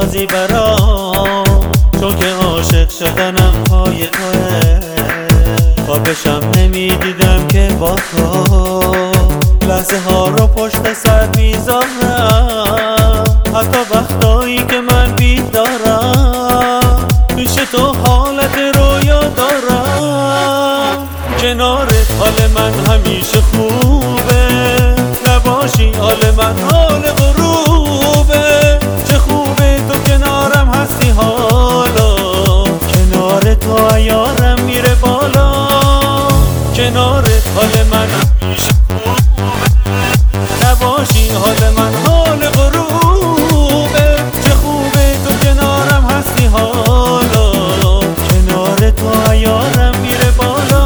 بسازی برام، چون که عاشق شدنم پای توه. خوابشم نمیدیدم که با تو لحظه ها رو پشت سر میذارم، حتی وقتایی که من بیدارم پیش تو حالت رویا دارم. کنارت حال من همیشه خوبه، نباشی حال من حال غروبه. چه خوبه تو کنارم هستی حالا، کنار تو عیارم میره بالا. کنارت حال من همیشه خوبه، نباشی حال من حال غروبه. چه خوبه تو کنارم هستی حالا، کنار تو عیارم میره بالا.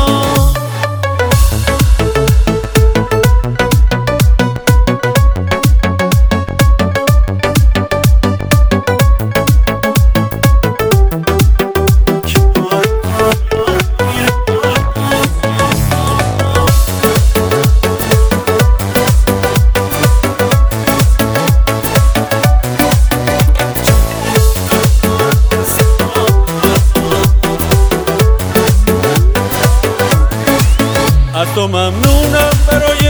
از تو ممنونم برای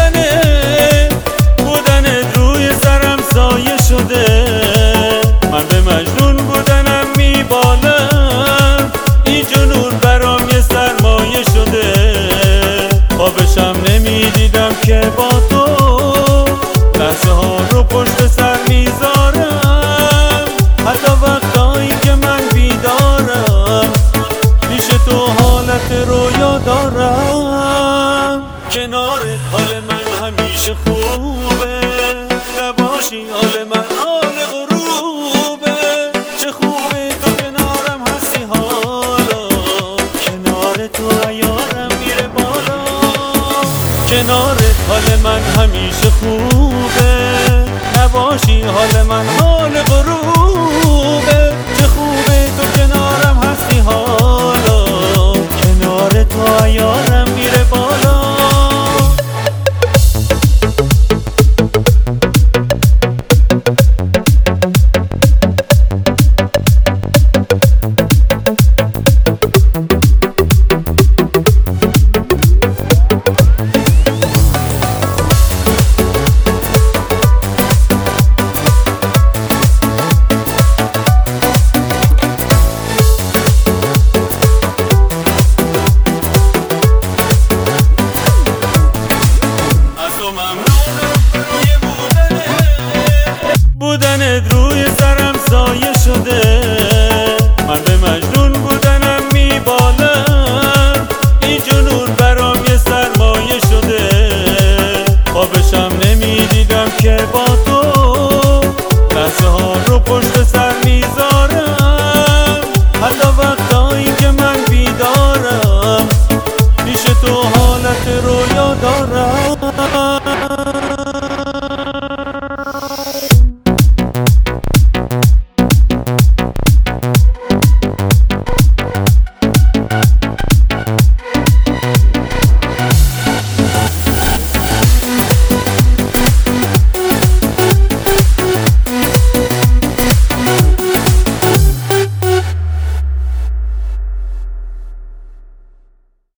بودنت روی سرم سایه شده. من به مجنون بودنم میبالم، این جنون برام یه سرمایه شده. خوابشم نمیدیدم که با تو لحظه ها رو پشت سر میذارم، حتی وقتایی که من بیدارم پیش تو حالت رویا دارم. کنارت حال من همیشه خوبه، نباشی حال من حال غروبه. چه خوبه تو کنارم هستی حالا، کنار تو عیارم میره بالا. کنارت حال من همیشه خوبه، نباشی حال من